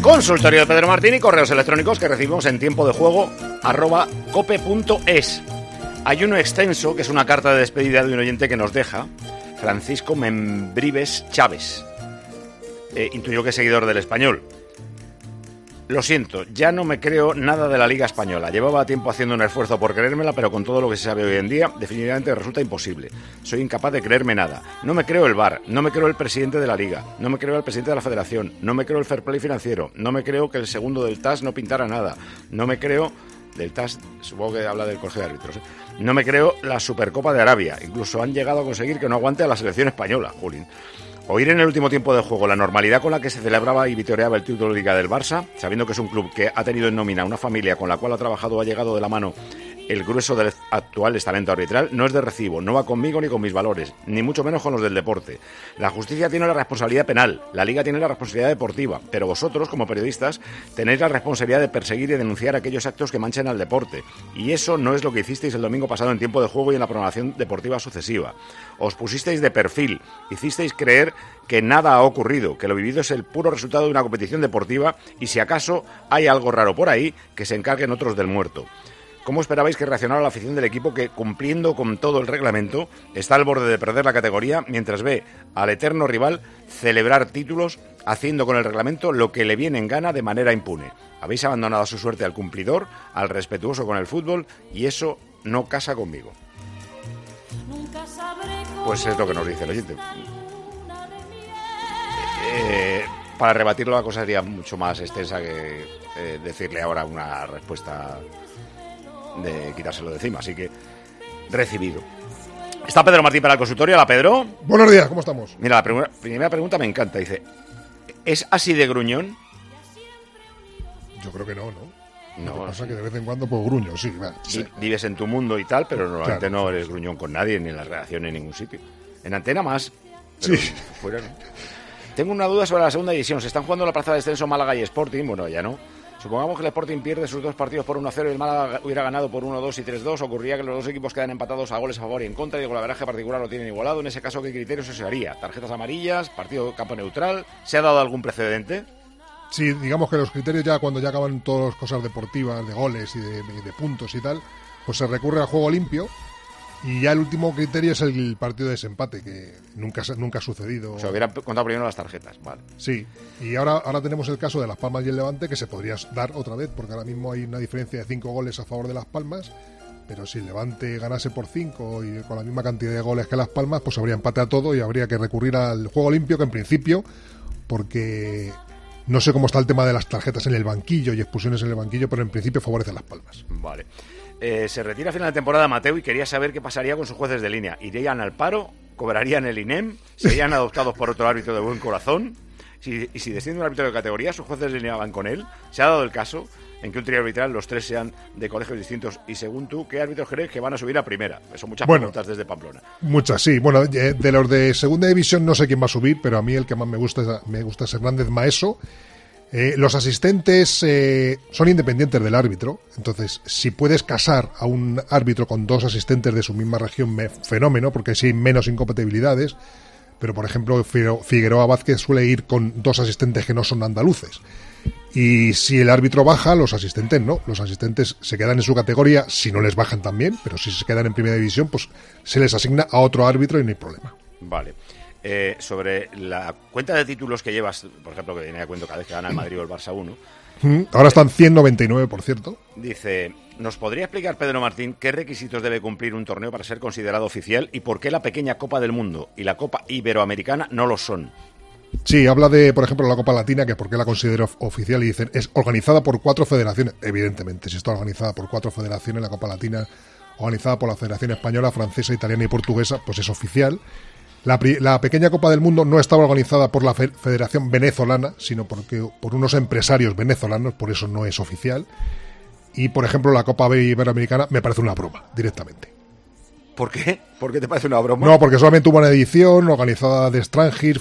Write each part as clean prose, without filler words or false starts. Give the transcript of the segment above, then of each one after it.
Consultorio de Pedro Martín y correos electrónicos que recibimos en tiempodejuego@cope.es. Hay uno extenso que es una carta de despedida de un oyente que nos deja, Francisco Membrives Chávez. Intuyo que es seguidor del Español. Lo siento, ya no me creo nada de la Liga Española. Llevaba tiempo haciendo un esfuerzo por creérmela, pero con todo lo que se sabe hoy en día, definitivamente resulta imposible. Soy incapaz de creerme nada. No me creo el VAR, no me creo el presidente de la Liga, no me creo el presidente de la Federación, no me creo el fair play financiero, no me creo que el segundo del TAS no pintara nada, no me creo... Del TAS, supongo que habla del Colegio de Árbitros, ¿eh? No me creo la Supercopa de Arabia. Incluso han llegado a conseguir que no aguante a la selección española, Julín. Oír en el último tiempo de juego la normalidad con la que se celebraba y vitoreaba el título de Liga del Barça, sabiendo que es un club que ha tenido en nómina una familia con la cual ha trabajado o ha llegado de la mano el grueso del actual estamento arbitral, no es de recibo, no va conmigo ni con mis valores, ni mucho menos con los del deporte. La justicia tiene la responsabilidad penal, la Liga tiene la responsabilidad deportiva, pero vosotros, como periodistas, tenéis la responsabilidad de perseguir y denunciar aquellos actos que manchen al deporte. Y eso no es lo que hicisteis el domingo pasado en tiempo de juego y en la programación deportiva sucesiva. Os pusisteis de perfil, hicisteis creer que nada ha ocurrido, que lo vivido es el puro resultado de una competición deportiva y si acaso hay algo raro por ahí, que se encarguen otros del muerto. ¿Cómo esperabais que reaccionara la afición del equipo que, cumpliendo con todo el reglamento, está al borde de perder la categoría mientras ve al eterno rival celebrar títulos haciendo con el reglamento lo que le viene en gana de manera impune? Habéis abandonado a su suerte al cumplidor, al respetuoso con el fútbol y eso no casa conmigo. Pues es lo que nos dice el oyente. Para rebatirlo la cosa sería mucho más extensa que decirle ahora una respuesta de quitárselo de encima, así que recibido. Está Pedro Martín para el consultorio. Hola, Pedro. Buenos días, ¿cómo estamos? Mira, la primera pregunta me encanta, dice, ¿es así de gruñón? Yo creo que no. No, Lo que pasa sí. que de vez en cuando pues gruño, sí, vale, sí. Vives en tu mundo y tal, pero normalmente Claro. no eres gruñón con nadie, ni en la redacción, ni en ningún sitio. En antena más, pero Sí. fuera no. Tengo una duda sobre la segunda división. Se están jugando la plaza de descenso Málaga y Sporting. Bueno, ya no. Supongamos que el Sporting pierde sus dos partidos por 1-0 y el Málaga hubiera ganado por 1-2 y 3-2. Ocurriría que los dos equipos quedan empatados a goles a favor y en contra y el golaveraje particular lo tienen igualado. En ese caso, ¿qué criterios se haría? ¿Tarjetas amarillas? ¿Partido campo neutral? ¿Se ha dado algún precedente? Sí, digamos que los criterios ya cuando ya acaban todas las cosas deportivas, de goles y de puntos y tal, pues se recurre al juego limpio y ya el último criterio es el partido de desempate, que nunca ha sucedido. O sea, hubiera contado primero las tarjetas, vale. Sí, y ahora tenemos el caso de Las Palmas y el Levante, que se podría dar otra vez, porque ahora mismo hay una diferencia de 5 goles a favor de Las Palmas, pero si el Levante ganase por 5 y con la misma cantidad de goles que Las Palmas, pues habría empate a todo y habría que recurrir al juego limpio, que en principio, porque no sé cómo está el tema de las tarjetas en el banquillo y expulsiones en el banquillo, pero en principio favorece a Las Palmas. Vale. Se retira a final de temporada Mateu y quería saber qué pasaría con sus jueces de línea. ¿Irían al paro? ¿Cobrarían el INEM? ¿Serían adoptados por otro árbitro de buen corazón? Y si desciende un árbitro de categoría, ¿sus jueces de línea van con él? ¿Se ha dado el caso en que un trío arbitral los tres sean de colegios distintos? Y según tú, ¿qué árbitros crees que van a subir a primera? Son muchas preguntas desde Pamplona. Muchas, sí. Bueno, de los de segunda división no sé quién va a subir, pero a mí el que más me gusta es Hernández Maeso. Los asistentes son independientes del árbitro, entonces si puedes casar a un árbitro con dos asistentes de su misma región, fenómeno, porque así hay menos incompatibilidades, pero por ejemplo Figueroa Vázquez suele ir con dos asistentes que no son andaluces. Y si el árbitro baja, los asistentes no. Los asistentes se quedan en su categoría si no les bajan también, pero si se quedan en primera división, pues se les asigna a otro árbitro y no hay problema. Vale. Sobre la cuenta de títulos que llevas, por ejemplo, que viene a cuento cada vez que gana el Madrid o el Barça 1. Ahora están 199, por cierto. Dice, ¿nos podría explicar, Pedro Martín, qué requisitos debe cumplir un torneo para ser considerado oficial y por qué la pequeña Copa del Mundo y la Copa Iberoamericana no lo son? Sí, habla de, por ejemplo, la Copa Latina, que por qué la considero oficial, y dicen, es organizada por 4 federaciones. Evidentemente, si está organizada por 4 federaciones, la Copa Latina, organizada por la Federación Española, Francesa, Italiana y Portuguesa, pues es oficial. La pequeña Copa del Mundo no estaba organizada por la Federación Venezolana, sino por unos empresarios venezolanos, por eso no es oficial. Y, por ejemplo, la Copa Iberoamericana me parece una broma, directamente. ¿Por qué? ¿Por qué te parece una broma? No, porque solamente hubo una edición organizada de extranjeros.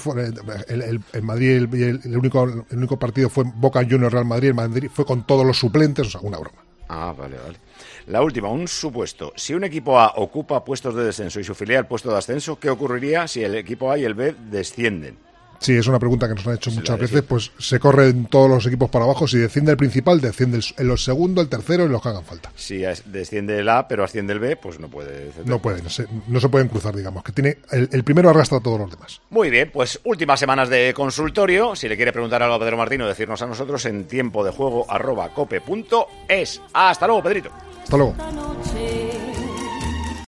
El Madrid, el único partido fue Boca Juniors Real Madrid. El Madrid fue con todos los suplentes, o sea, una broma. Ah, vale. La última, un supuesto. Si un equipo A ocupa puestos de descenso y su filial puesto de ascenso, ¿qué ocurriría si el equipo A y el B descienden? Sí, es una pregunta que nos han hecho muchas veces. siempre. Pues se corren todos los equipos para abajo. Si desciende el principal, desciende el segundo, el tercero y los que hagan falta. Si desciende el A, pero asciende el B, pues no puede descender. No se pueden cruzar, digamos. Que tiene el primero arrastra a todos los demás. Muy bien, pues últimas semanas de consultorio. Si le quiere preguntar algo a Pedro Martín o decirnos a nosotros en tiempodejuego@cope.es. Hasta luego, Pedrito. Hasta luego.